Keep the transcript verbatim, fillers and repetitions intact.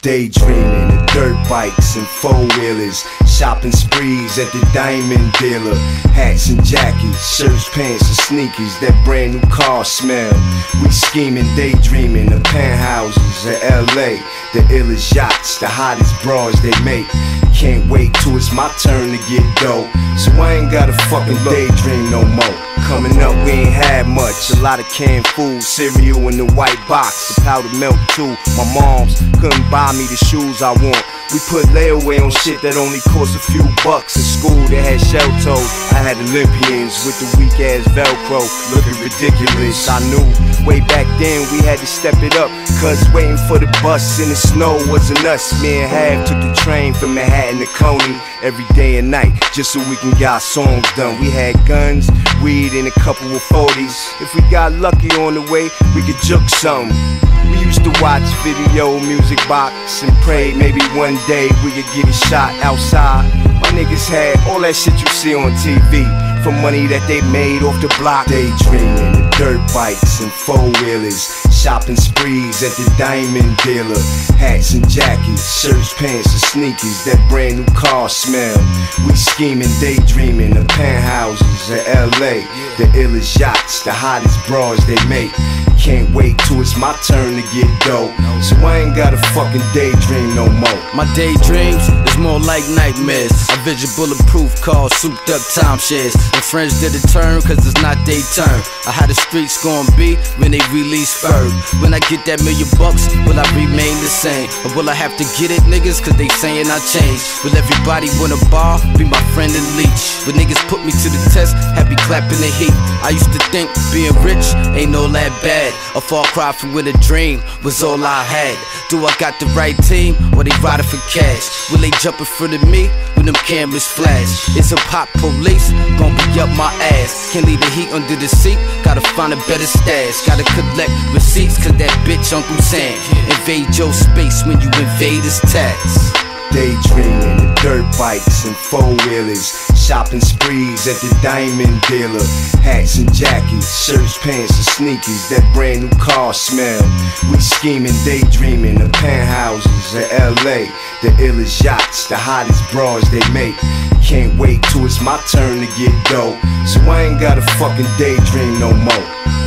Daydreaming, the dirt bikes and four-wheelers, shopping sprees at the diamond dealer. Hats and jackets, shirts, pants and sneakers, that brand new car smell. We scheming, daydreaming, the penthouses of L A, the illest yachts, the hottest bras they make. Can't wait till it's my turn to get dope, so I ain't gotta fucking daydream no more. Coming up, we ain't had much. A lot of canned food, cereal in the white box, the powdered milk too. My mom's couldn't buy me the shoes I want. We put layaway on shit that only cost a few bucks. In school they had shell toes, I had Olympians with the weak ass Velcro, looking ridiculous. I knew way back then we had to step it up, cause waiting for the bus in the snow wasn't us. Me and Hav took the train from Manhattan to Coney every day and night, just so we can get our songs done. We had guns, weed, and a couple of forties. If we got lucky on the way, we could juke something. We used to watch video music box and pray maybe one day we could get a shot outside. My niggas had all that shit you see on T V, from money that they made off the block. Daydreaming, the dirt bikes and four-wheelers, shopping sprees at the diamond dealer. Hats and jackets, shirts, pants and sneakers, that brand new car smell. We scheming, daydreaming, the penthouses of L A, the illest yachts, the hottest bras they make. Can't wait till it's my turn to get dope, so I ain't gotta fucking daydream no more. My daydreams is more like nightmares. I vision bulletproof cars, souped up timeshares. And friends did a turn, cause it's not their turn. Or how the streets gon' be when they release Ferg. When I get that million bucks, will I remain the same? Or will I have to get it, niggas, cause they saying I changed? Will everybody wanna bar, be my friend and leech? When niggas put me to the test, have me clapping the heat. I used to think being rich ain't no that bad. A far cry from when a dream was all I had. Do I got the right team, or they riding for cash? Will they jump in front of me when them cameras flash? Is a pop police gon' be up my ass? Can't leave the heat under the seat, gotta find a better stash. Gotta collect receipts, cause that bitch Uncle Sam invade your space when you invade his tax. Daydreaming, the dirt bikes and four-wheelers, shopping sprees at the diamond dealer. Hats and jackets, shirts, pants and sneakers, that brand new car smell. We scheming, daydreaming, the penthouses of L A, the illest yachts, the hottest bras they make. Can't wait till it's my turn to get dope, so I ain't gotta fucking daydream no more.